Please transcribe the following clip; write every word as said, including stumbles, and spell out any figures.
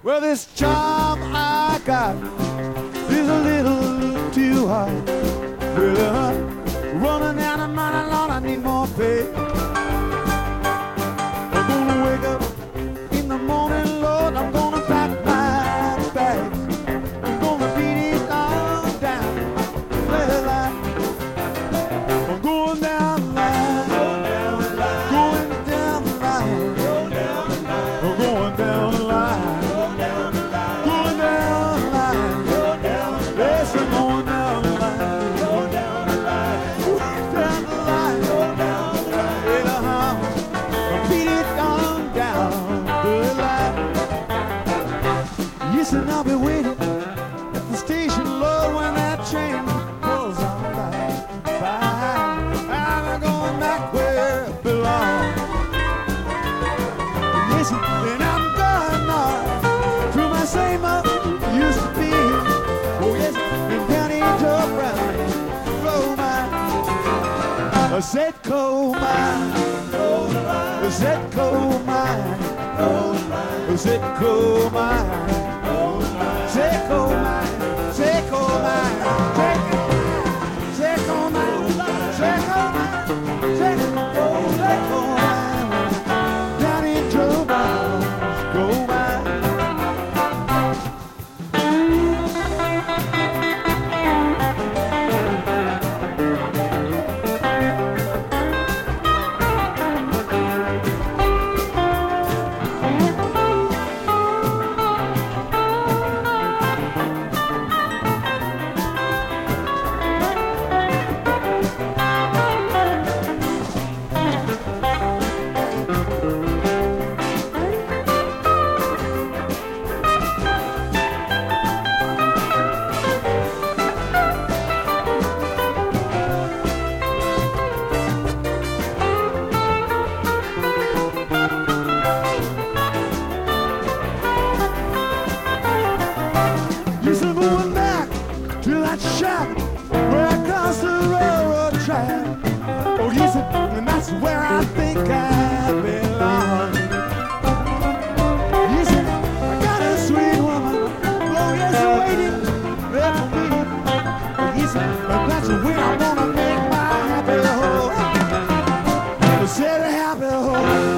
Well, this job I got is a little too hard. Well, I'm running out of money, Lord, I need more pay. I'm gonna wake up in the morning, Lord, I'm gonna pack my bags. I'm gonna beat it all down. Well, I, I'm going down the line, going down the line, going down the line, going down the line, I'm going down the line. And I'll be waiting at the station, Lord, when that train pulls on by. by. I'm going back where I belong. Yes, and I'm going north to my same old used to be. Oh yes, and down into Brown coal mine. I said coal mine, I said coal mine, I said coal mine. Take on mine, take on mine, take on mine, take on mine, take on mine, take on mine, down in Joe Brown's gold mine. Where I think I belong. You said, I got a sweet woman, oh yes, waiting there for me. You said, that's where I wanna make my happy home. I said, happy home.